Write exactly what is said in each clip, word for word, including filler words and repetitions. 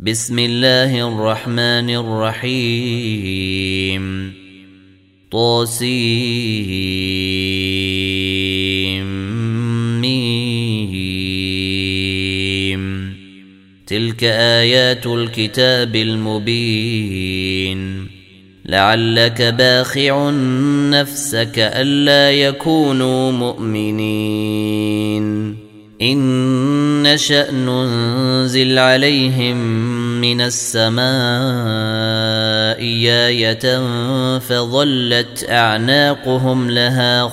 بسم الله الرحمن الرحيم طاسيم تلك آيات الكتاب المبين لعلك باخع نفسك ألا يكونوا مؤمنين إن نشأ ننزل عليهم من السماء آية فظلت أعناقهم لها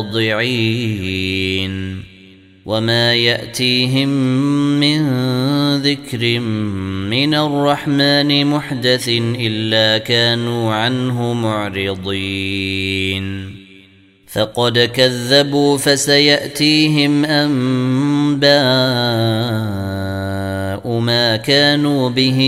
خاضعين وما يأتيهم من ذكر من الرحمن محدث إلا كانوا عنه معرضين فقد كذبوا فسيأتيهم أنباء ما كانوا به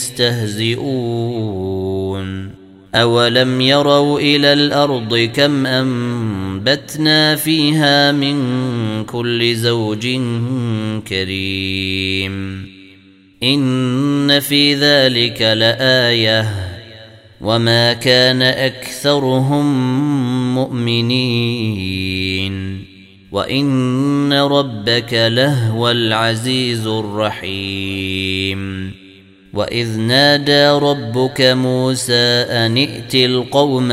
يستهزئون أولم يروا إلى الأرض كم أنبتنا فيها من كل زوج كريم إن في ذلك لآية وما كان أكثرهم مؤمنين وإن ربك لهو العزيز الرحيم وإذ نادى ربك موسى أن ائت القوم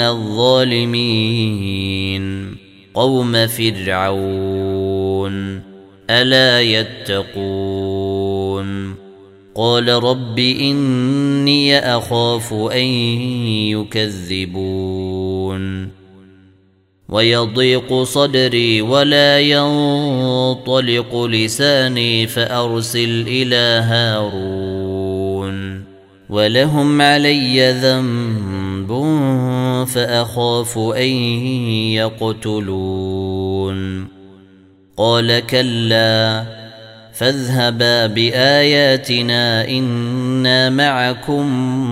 الظالمين قوم فرعون ألا يتقون قال رب إني أخاف أن يكذبون ويضيق صدري ولا ينطلق لساني فأرسل إلى هارون ولهم علي ذنب فأخاف أن يقتلون قال كلا فاذهبا بآياتنا إنا معكم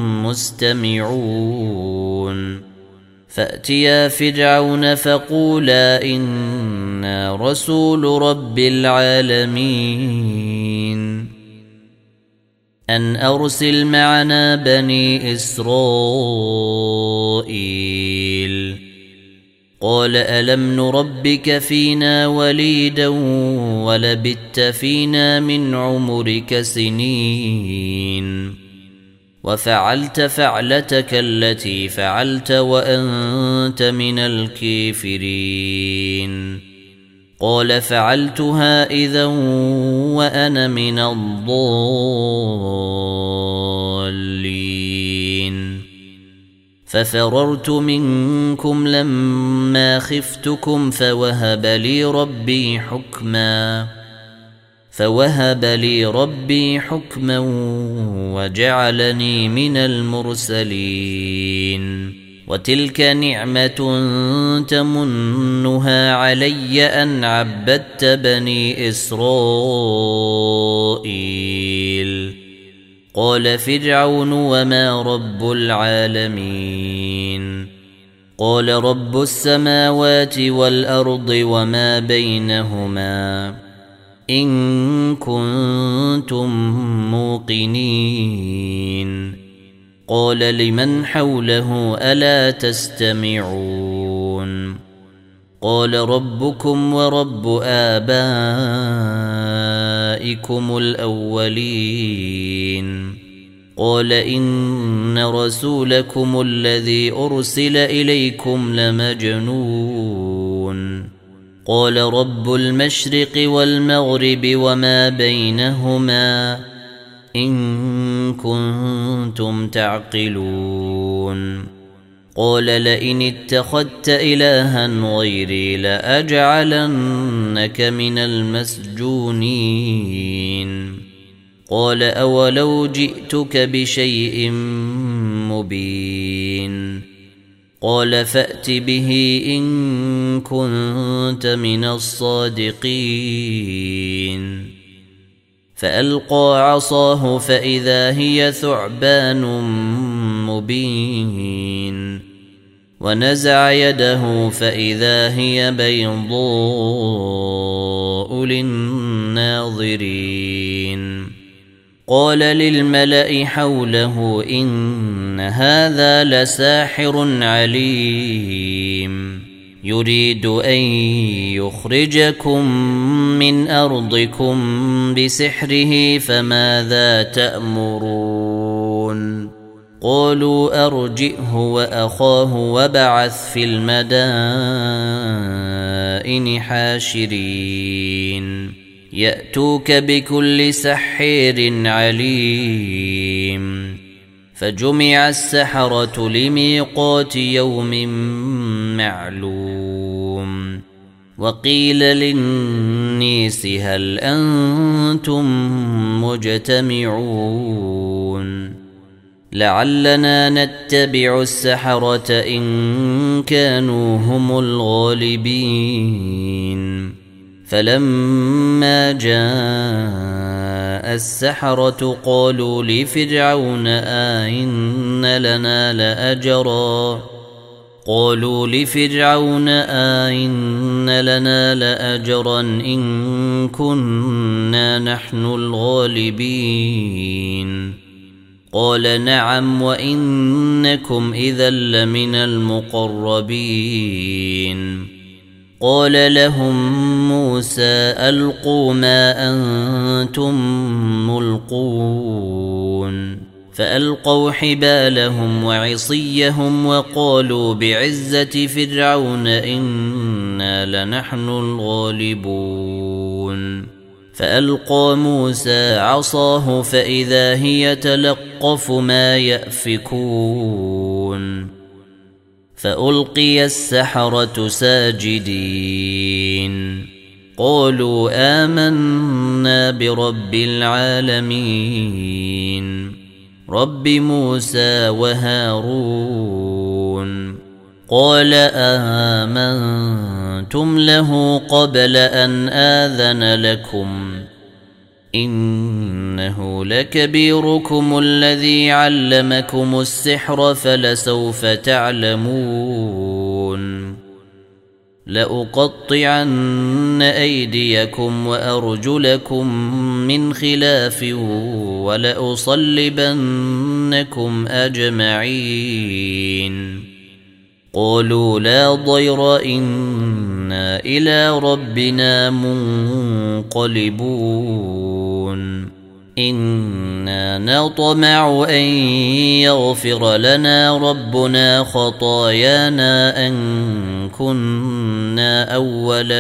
مستمعون فأتيا فرعون فقولا إنا رسول رب العالمين أن أرسل معنا بني إسرائيل قال ألم نربك فينا وليدا ولبثت فينا من عمرك سنين وفعلت فعلتك التي فعلت وأنت من الكافرين قال فعلتها إذا وأنا من الضالين ففررت منكم لما خفتكم فوهب لي ربي حكما فوهب لي ربي حكما وجعلني من المرسلين وتلك نعمة تمنها علي أن عبدت بني إسرائيل قال فرعون وما رب العالمين قال رب السماوات والأرض وما بينهما إن كنتم موقنين قال لمن حوله ألا تستمعون قال ربكم ورب آبائكم الأولين قال إن رسولكم الذي أرسل إليكم لمجنون قال رب المشرق والمغرب وما بينهما إن كنتم تعقلون قال لئن اتخذت إلها غيري لأجعلنك من المسجونين قال أولو جئتك بشيء مبين قال فأت به إن كنت من الصادقين فألقى عصاه فإذا هي ثعبان مبين ونزع يده فإذا هي بيضاء للناظرين قال للملأ حوله إن هذا لساحر عليم يريد أن يخرجكم من أرضكم بسحره فماذا تأمرون قالوا أرجئه وأخاه وابعث في المدائن حاشرين يأتوك بكل سحير عليم فجمع السحرة لميقات يوم معلوم وقيل للناس هل أنتم مجتمعون لعلنا نتبع السحرة إن كانوا هم الغالبين فلما جاء السحرة قالوا لفرعون آئن لنا لأجرا قالوا لفرعون آئن لنا لأجرا إن كنا نحن الغالبين قال نعم وإنكم إذا لمن المقربين قال لهم موسى ألقوا ما أنتم ملقون فألقوا حبالهم وعصيهم وقالوا بعزة فرعون إنا لنحن الغالبون فألقى موسى عصاه فإذا هي تلقف ما يأفكون فألقي السحرة ساجدين قالوا آمنا برب العالمين رب موسى وهارون قال آمنتم له قبل أن آذن لكم إنه لكبيركم الذي علمكم السحر فلسوف تعلمون لأقطعن أيديكم وأرجلكم من خلاف ولأصلبنكم أجمعين قالوا لا ضير إنا إلى ربنا منقلبون إنا نطمع أن يغفر لنا ربنا خطايانا أن كنا أول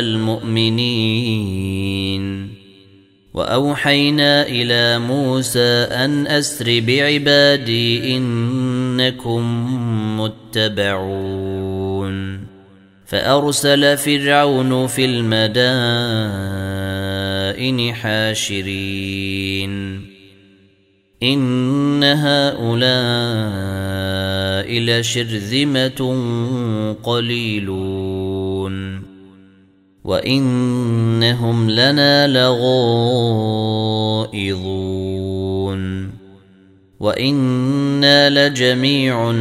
المؤمنين وأوحينا إلى موسى أن أسر بعبادي إنكم متبعون فأرسل فرعون في المدائن حاشرين إن هؤلاء لشرذمة قليلون وإنهم لنا لغائظون وإنا لجميع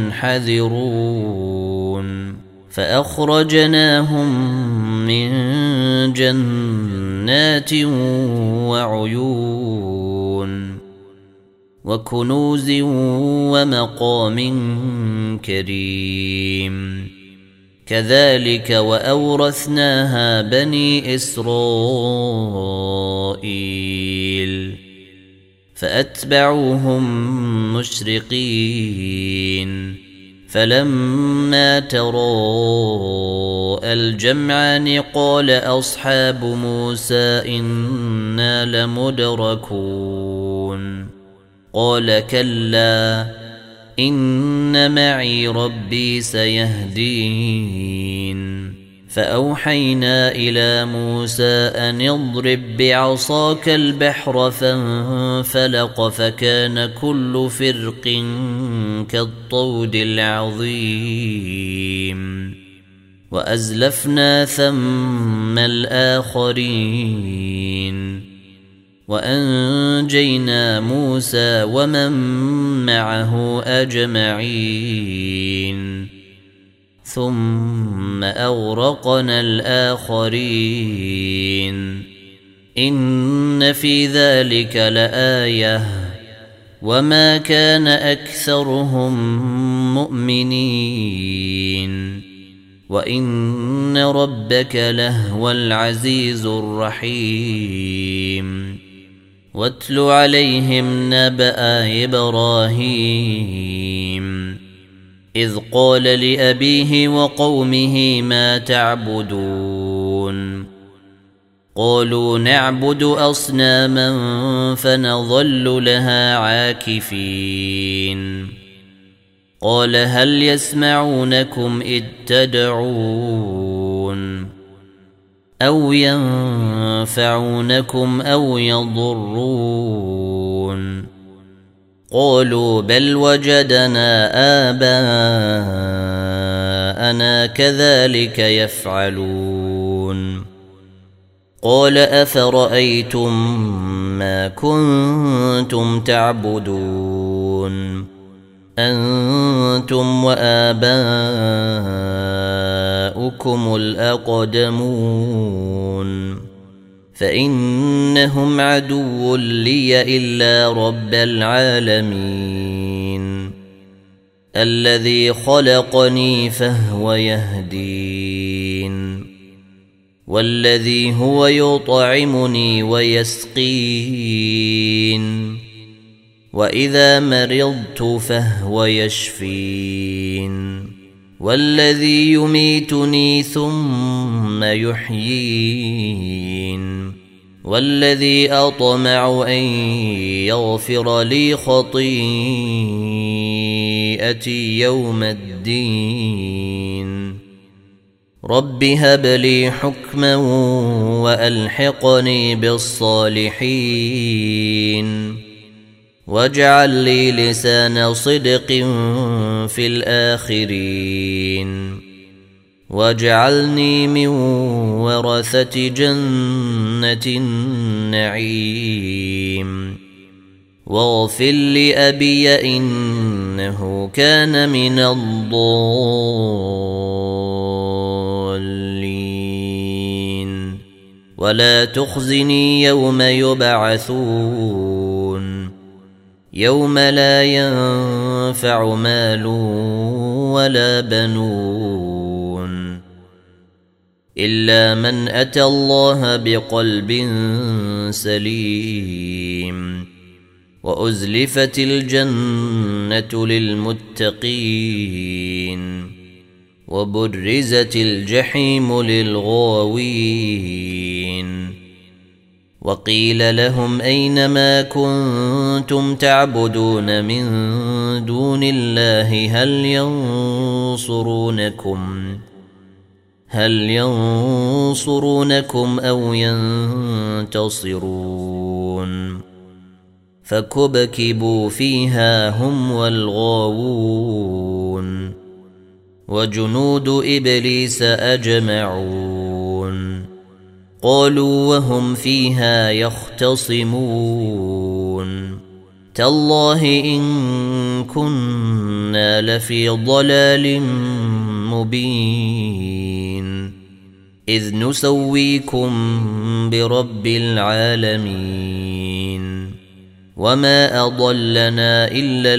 حذرون فأخرجناهم من جنات وعيون وكنوز ومقام كريم كذلك وأورثناها بني إسرائيل فأتبعوهم مشرقين فلما تراءى الجمعان قال أصحاب موسى إنا لمدركون قال كلا إن معي ربي سيهدين فأوحينا إلى موسى أن اضرب بعصاك البحر فانفلق فكان كل فرق كالطود العظيم وأزلفنا ثم الآخرين وأنجينا موسى ومن معه أجمعين ثم أغرقنا الآخرين إن في ذلك لآية وما كان أكثرهم مؤمنين وإن ربك لهو العزيز الرحيم واتل عليهم نبأ إبراهيم إذ قال لأبيه وقومه ما تعبدون قالوا نعبد أصناما فنظل لها عاكفين قال هل يسمعونكم إذ تدعون أو ينفعونكم أو يضرون قالوا بل وجدنا آباءنا كذلك يفعلون قال أفرأيتم ما كنتم تعبدون أنتم وآباؤكم الأقدمون فإنهم عدو لي إلا رب العالمين الذي خلقني فهو يهدين والذي هو يطعمني ويسقين وإذا مرضت فهو يشفين والذي يميتني ثم يحيين والذي أطمع أن يغفر لي خطيئتي يوم الدين رب هب لي حكما وألحقني بالصالحين واجعل لي لسان صدق في الآخرين واجعلني من ورثة جنة النعيم واغفر لأبي إنه كان من الضالين ولا تخزني يوم يبعثون يوم لا ينفع مال ولا بنون إلا من أتى الله بقلب سليم وأزلفت الجنة للمتقين وبرزت الجحيم للغاوين وقيل لهم أين ما كنتم تعبدون من دون الله هل ينصرونكم هل ينصرونكم أو ينتصرون فكبكبوا فيها هم والغاوون وجنود إبليس أجمعون قالوا وهم فيها يختصمون تالله إن كنا لفي ضلال مبين إذ نسويكم برب العالمين وما أضلنا إلا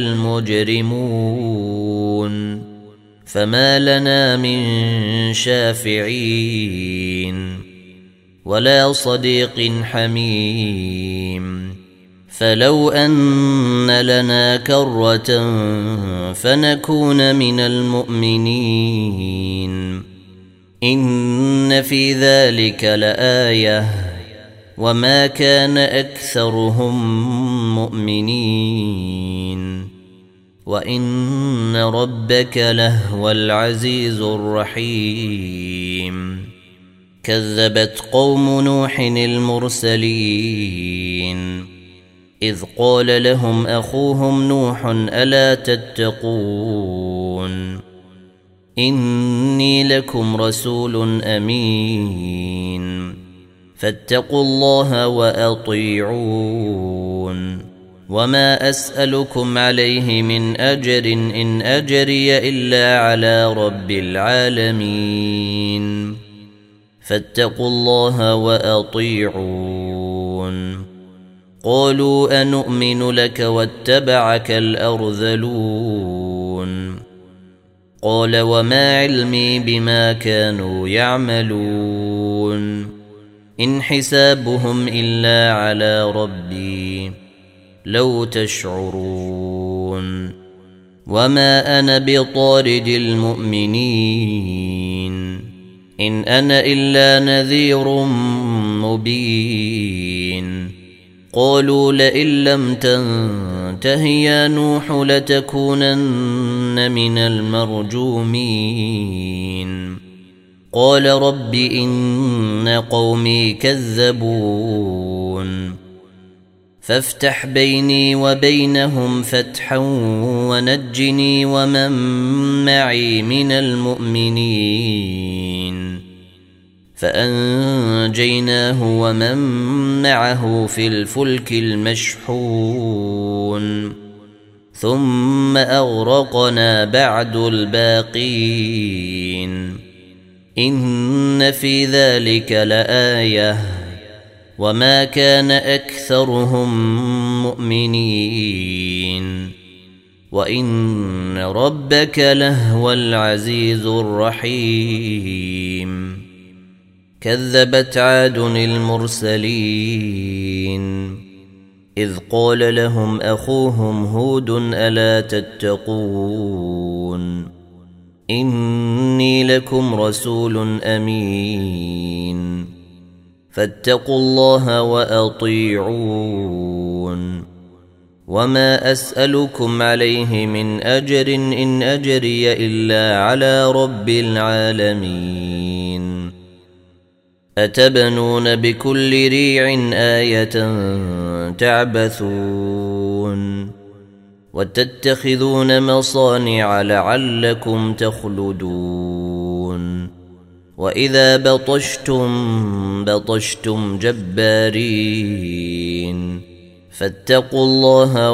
المجرمون فما لنا من شافعين ولا صديق حميم فلو أن لنا كرة فنكون من المؤمنين إن في ذلك لآية وما كان أكثرهم مؤمنين وإن ربك لهو العزيز الرحيم كذبت قوم نوح المرسلين إذ قال لهم أخوهم نوح ألا تتقون إني لكم رسول أمين فاتقوا الله وأطيعون وما أسألكم عليه من أجر إن أجري إلا على رب العالمين فاتقوا الله وأطيعون قالوا أنؤمن لك واتبعك الأرذلون قال وما علمي بما كانوا يعملون إن حسابهم إلا على ربي لو تشعرون وما أنا بطارد المؤمنين إن أنا إلا نذير مبين قالوا لئن لم تنته يا نوح لتكونن من المرجومين قال رب إن قومي كذبون فافتح بيني وبينهم فتحا ونجني ومن معي من المؤمنين فأنجيناه ومن معه في الفلك المشحون ثم أغرقنا بعد الباقين إن في ذلك لآية وما كان أكثرهم مؤمنين وإن ربك لهو العزيز الرحيم كذبت عاد المرسلين إذ قال لهم أخوهم هود ألا تتقون إني لكم رسول أمين فاتقوا الله وأطيعون وما أسألكم عليه من أجر إن أجري إلا على رب العالمين أتبنون بكل ريع آية تعبثون وتتخذون مصانع لعلكم تخلدون وإذا بطشتم بطشتم جبارين فاتقوا الله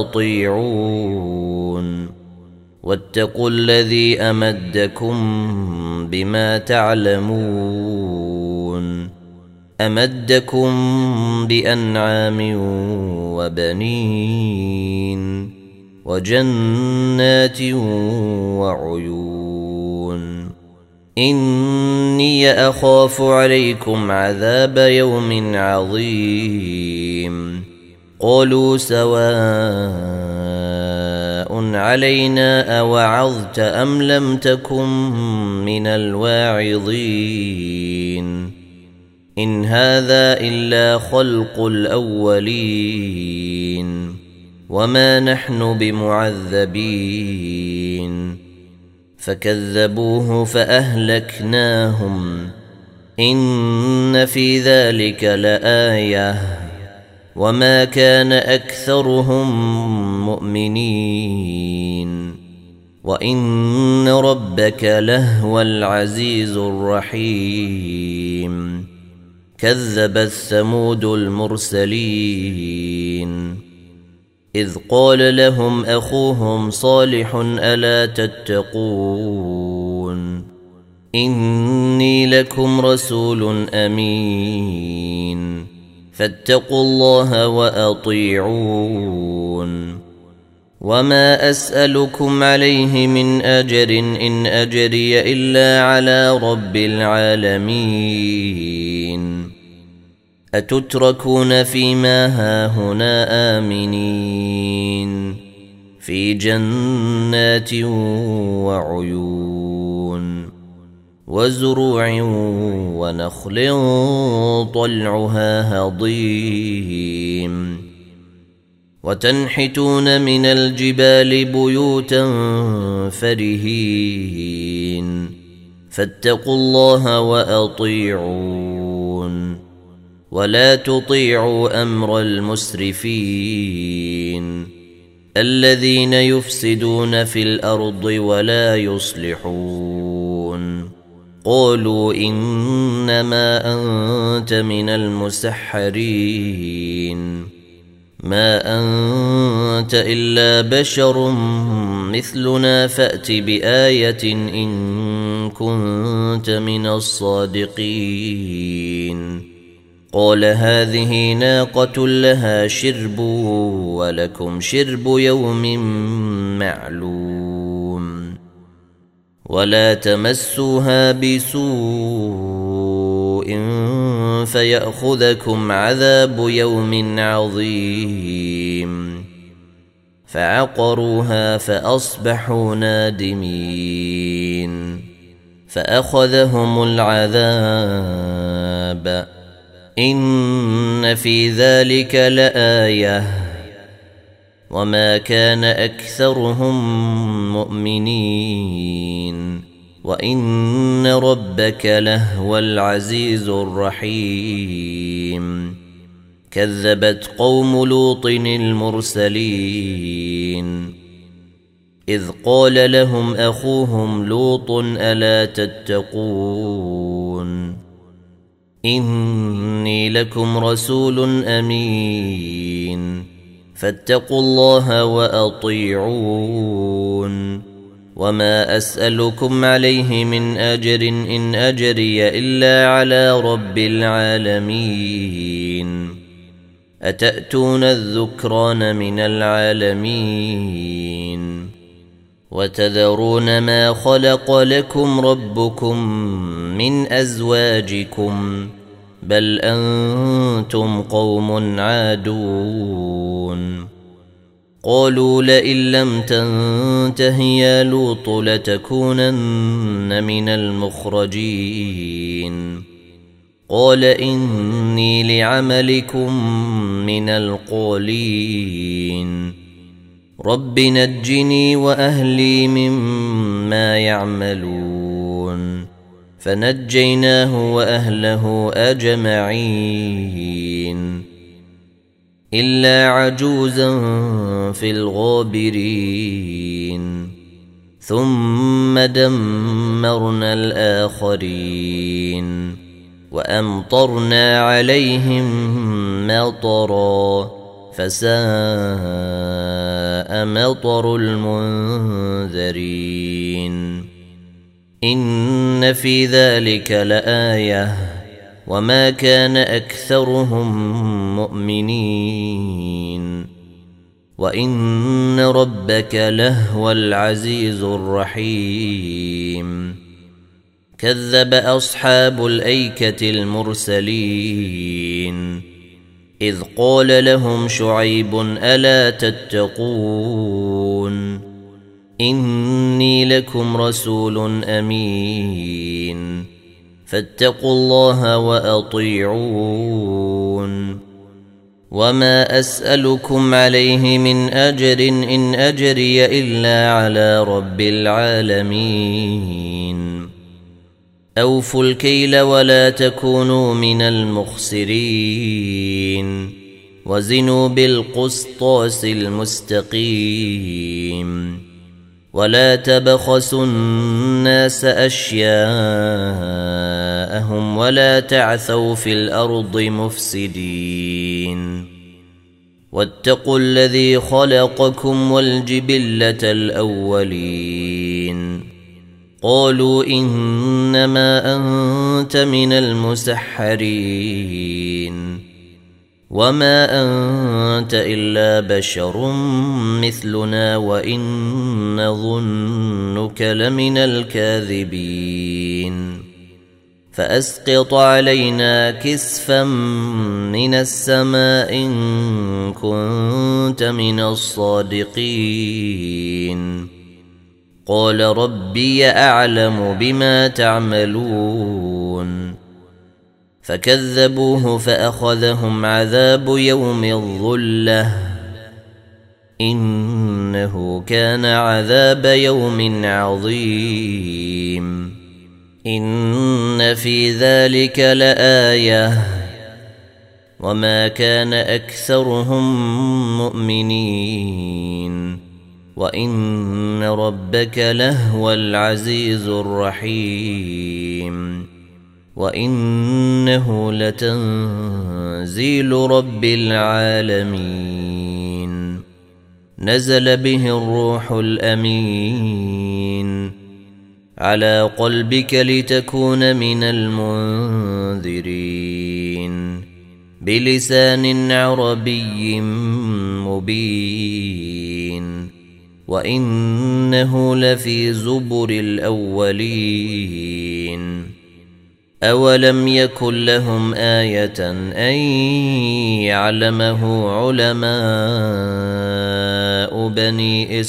وأطيعون واتقوا الذي أمدكم بما تعلمون أمدكم بأنعام وبنين وجنات وعيون إني أخاف عليكم عذاب يوم عظيم قالوا سواء علينا أوعظت أم لم تكن من الواعظين إن هذا إلا خلق الأولين وما نحن بمعذبين فكذبوه فأهلكناهم إن في ذلك لآية وما كان أكثرهم مؤمنين وإن ربك لهو العزيز الرحيم كذبت ثمود المرسلين إذ قال لهم أخوهم صالح ألا تتقون إني لكم رسول أمين فاتقوا الله وأطيعون وما أسألكم عليه من أجر إن أجري إلا على رب العالمين أتتركون فيما هاهنا آمنين في جنات وعيون وزروع ونخل طلعها هضيم وتنحتون من الجبال بيوتا فرهين فاتقوا الله وأطيعون ولا تطيعوا أمر المسرفين الذين يفسدون في الأرض ولا يصلحون قالوا إنما أنت من المسحرين ما أنت إلا بشر مثلنا فأت بآية إن كنت من الصادقين قال هذه ناقة لها شرب ولكم شرب يوم معلوم ولا تمسوها بسوء فيأخذكم عذاب يوم عظيم فعقروها فأصبحوا نادمين فأخذهم العذاب إن في ذلك لآية وما كان أكثرهم مؤمنين وإن ربك لهو العزيز الرحيم كذبت قوم لوط المرسلين إذ قال لهم أخوهم لوط ألا تتقون إني لكم رسول أمين فاتقوا الله وأطيعون وما أسألكم عليه من أجر إن أجري إلا على رب العالمين أتأتون الذكران من العالمين وتذرون ما خلق لكم ربكم من أزواجكم بل أنتم قوم عادون قالوا لئن لم تنته يا لوط لتكونن من المخرجين قال إني لعملكم من القالين رب نجني وأهلي مما يعملون فنجيناه وأهله أجمعين إلا عجوزا في الغابرين ثم دمرنا الآخرين وأمطرنا عليهم مطرا فساء مطر المنذرين إن في ذلك لآية وما كان أكثرهم مؤمنين وإن ربك لهو العزيز الرحيم كذب أصحاب الأيكة المرسلين إذ قال لهم شعيب ألا تتقون إني لكم رسول أمين فاتقوا الله وأطيعون وما أسألكم عليه من أجر إن أجري إلا على رب العالمين أوفوا الكيل ولا تكونوا من المخسرين وزنوا بالقسطاس المستقيم ولا تبخسوا الناس أشياءهم ولا تعثوا في الأرض مفسدين واتقوا الذي خلقكم والجبلة الأولين قالوا إنما أنت من المسحرين وما أنت إلا بشر مثلنا وإن نظنك لمن الكاذبين فأسقط علينا كسفا من السماء إن كنت من الصادقين قال ربي أعلم بما تعملون فكذبوه فأخذهم عذاب يوم الظلة إنه كان عذاب يوم عظيم إن في ذلك لآية وما كان أكثرهم مؤمنين وإن ربك لهو العزيز الرحيم وإنه لتنزيل رب العالمين نزل به الروح الأمين على قلبك لتكون من المنذرين بلسان عربي مبين وإنه لفي زبر الأولين أولم يكن لهم آية أن يعلمه علماء بني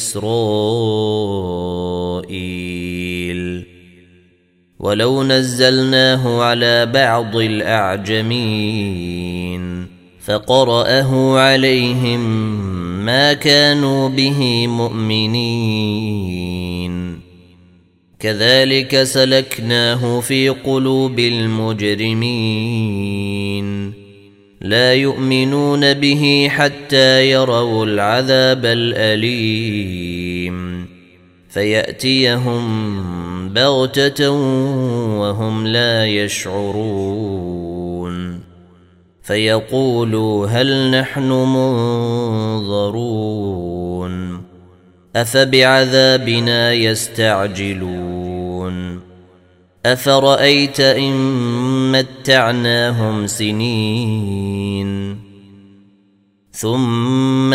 إسرائيل ولو نزلناه على بعض الأعجمين فقرأه عليهم ما كانوا به مؤمنين كذلك سلكناه في قلوب المجرمين لا يؤمنون به حتى يروا العذاب الأليم فيأتيهم بغتة وهم لا يشعرون فيقولوا هل نحن منظرون أفبعذابنا يستعجلون أفرأيت إن متعناهم سنين ثم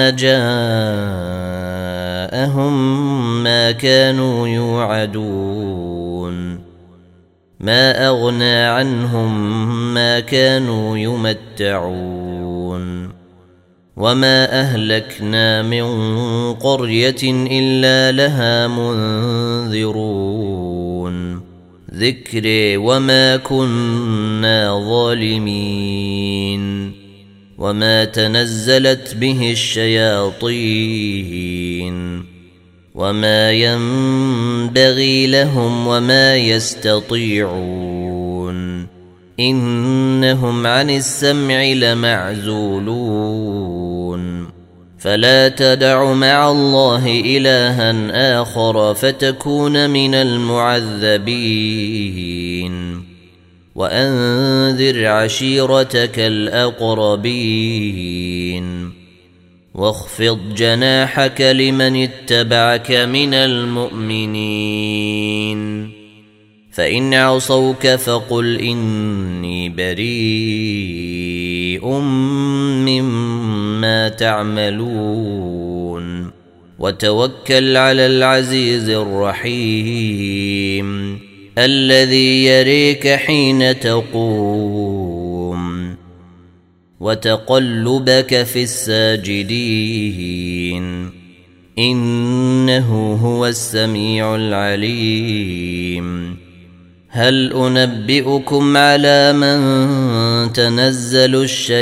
جاءهم ما كانوا يوعدون ما أغنى عنهم ما كانوا يمتعون وما أهلكنا من قرية إلا لها منذرون ذكري وما كنا ظالمين وما تنزلت به الشياطين وما ينبغي لهم وما يستطيعون إنهم عن السمع لمعزولون فلا تدع مع الله إلها آخر فتكون من المعذبين وأنذر عشيرتك الأقربين واخفض جناحك لمن اتبعك من المؤمنين فإن عصوك فقل إني بريء مما تعملون وتوكل على العزيز الرحيم الذي يريك حين تقوم وتقلبك في الساجدين إنه هو السميع العليم هل أنبئكم على من تنزل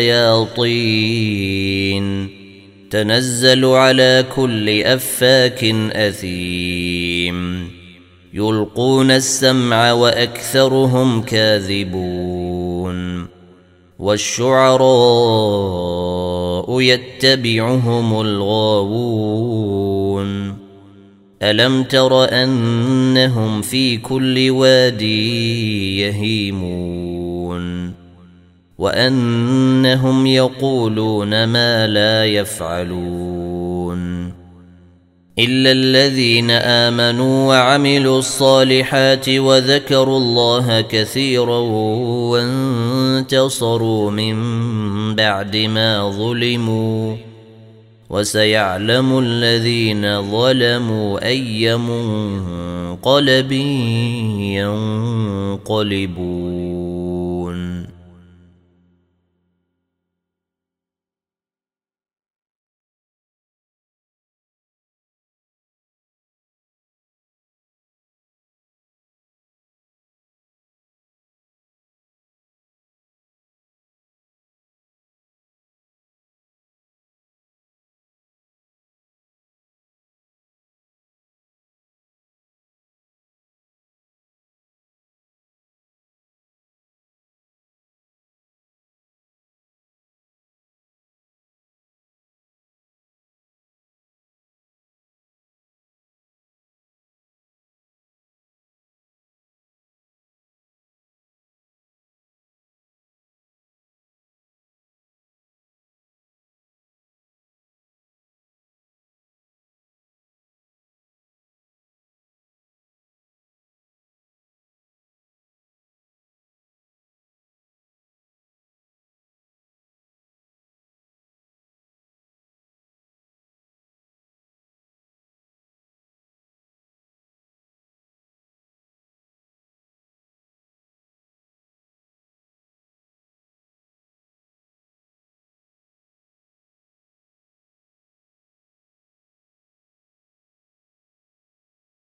الشياطين تنزل على كل أفاك أثيم يلقون السمع وأكثرهم كاذبون والشعراء يتبعهم الغاوون ألم تر أنهم في كل وادي يهيمون وأنهم يقولون ما لا يفعلون إلا الذين آمنوا وعملوا الصالحات وذكروا الله كثيرا وانتصروا من بعد ما ظلموا وسيعلم الذين ظلموا أي منقلب ينقلبون.